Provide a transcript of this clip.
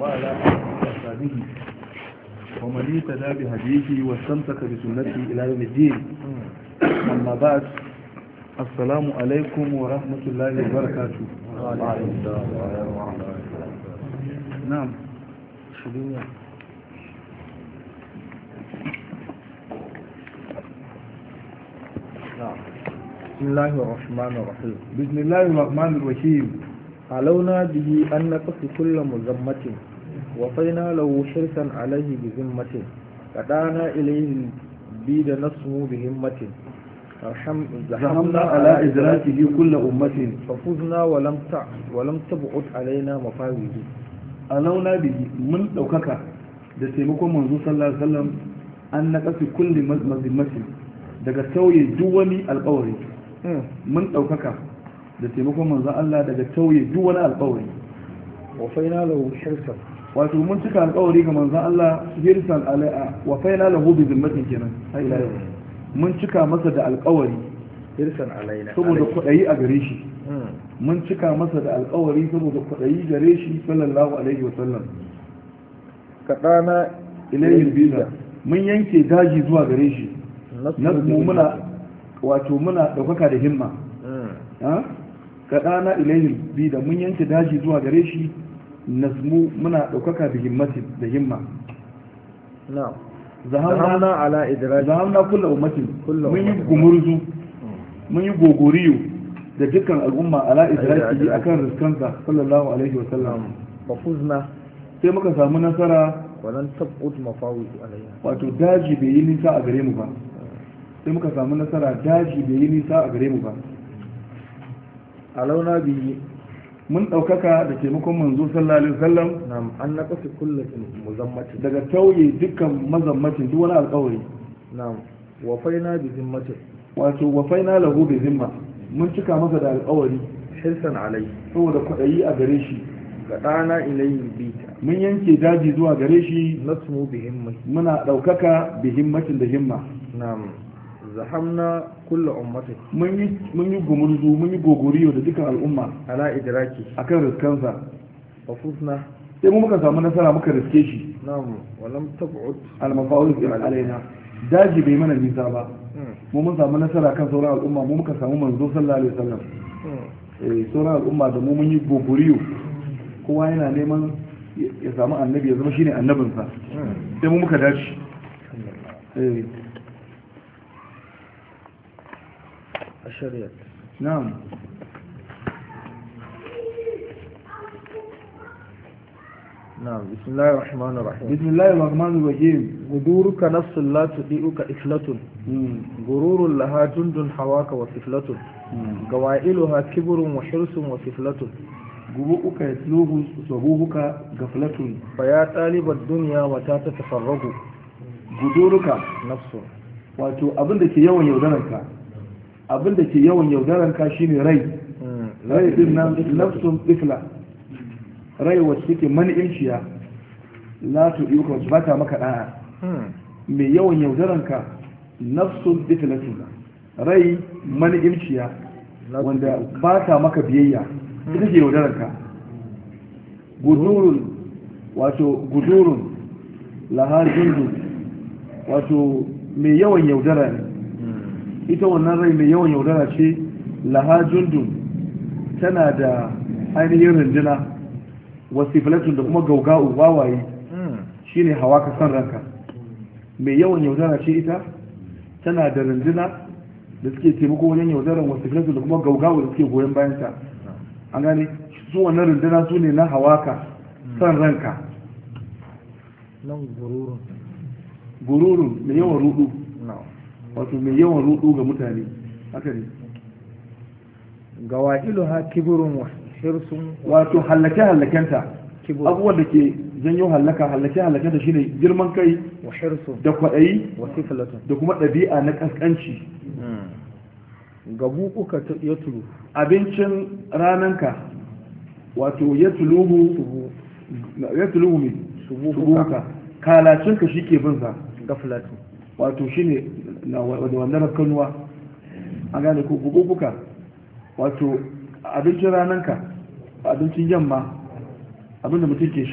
وعلى آله وصحبه ومن اهتدى بهديه واستمسك بسنته إلى يوم الدين. أما بعد، السلام عليكم ورحمة الله وبركاته. وعليكم السلام ورحمة الله وبركاته. نعم. بسم الله الرحمن الرحيم. بسم الله الرحمن الرحيم. علونا به أن نقص كل مذمة وفينا له حرصا عليه بذمة قدعنا إليه البيد نسمو بهمة زحمنا على إدراكه كل أمة ففزنا ولم تبعد علينا مفاوز. علونا به من ɗaukaka da taimakon manzo sallallahu alaihi wasallam an naƙasi kulli mazimmatin daga tauye duk wani alƙawari. Mun ɗaukaka da taimakon manzo Allah daga tauye duk wani alƙawari. wa faina lahu hirsan, wato mun cika alƙawari ga manzo Allah hirsan alai'a wa faina lahu bi zimmatin kenan sai ila yau mun cika masa da alƙawari hirsan alaina saboda kwaɗayi a gare shi. Mun cika masa da alƙawari saboda kwaɗayi gare shi sallallahu alaihi wasallam. kadana ilayhi biza mun yanke daji zuwa gare shi. Nasmu muna wato muna ɗaukaka da himma. Kaɗana ilayhi biza mun yanke daji zuwa gare shi. Nasmu muna ɗaukaka da himma. na'am zahamna ala idraki zahamna kullu ummatin mun yi gumurzu mun yi gogoriyo da dukkan al'umma ala idraki akan riskansa sallallahu alaihi wa sallam. fafuzna sai muka samu nasara walan tab'ud mafawid alayna, wato daji bai yi nisa a gare mu ba. sai muka samu nasara daji bai yi nisa a gare mu ba. alauna bihi mun ɗaukaka da taimakon manzo sallallahu alaihi wasallam nam an naqasi kullu muzammatin daga tauye dukkan mazammacin duk wani alƙawari. nam wa faina bi zimmatin wato wa faina lahu bi zimma mun cika masa da alƙawari hirsan alai saboda kwaɗayi a gare shi. gadana ilayhi bita mun yanke daji zuwa gare shi. nasmu bi himmati muna ɗaukaka bi himmatin da himma. nam zahamna kullu ummatin mun yi gumurzu mun yi gogoriyo da dukkan al'umma ala idraki akan riskansa. fafuzna sai mu muka samu nasara muka riske shi. nam walam tab'ud al-mafawid alaina daji bai mana nisa ba. mu mun samu nasara kan sauran al'umma mu muka samu manzo sallallahu alaihi wasallam. sauran al'umma da mu mun yi gogoriyo kowa yana neman ya samu annabi ya zama shine annabinsa. sai mu muka dace. الشريعة نعم. نعم بسم الله الرحمن الرحيم. بسم الله الرحمن الرحيم. غدورك نفس لا تضيئك إفلة غرور لها جند حواك وسفلة قوائلها كبر وحرص وسفلة غبوءك يتلوه صبوهك غفلة فيا طالب الدنيا متى تتفرغ غدورك نفس. wato abin da ke yawan yaudararka abin da ke yawan yaudararka shine rai. rai din nan nafsun tifla, rai wacce take mani'inciya la tu yuka wacce bata maka da'a. mai yawan yaudararka nafsun tiflatun, rai mani'inciya wanda bata maka biyayya ita ke yaudararka. gudurun wato gudurun laha jundun wato mai yawan yaudara ne. ita wannan rai mai yawan yaudara ce. laha jundun tana da ainihin rinduna wasifilatun da kuma gauga'u wawaye shine hawa ka san ranka. mai yawan yaudara ce ita, tana da rinduna da suke taimako wajen yaudaran wasifilatun da kuma gauga'u da suke goyon bayanta. an gane su wannan rinduna su ne na hawa ka san ranka. nan gururun mai yawan rudu, wato mai yawan rudu ga mutane. haka ne. gawa'iluha kibrun wa hirsun wato hallake-hallakenta abubuwan da ke janyo hallake-hallakenta shine girman kai wa hirsun da kwaɗayi wa siflatun da kuma ɗabi'a na ƙasƙanci. gabu uka ya tulu abincin rananka wato ya tuluhu mai subuka kalacinka shi ke binsa gaflatu wato shine na wannan rafkanuwa. an gane ko gugubuka wato abincin rananka abincin yamma abinda mutum ke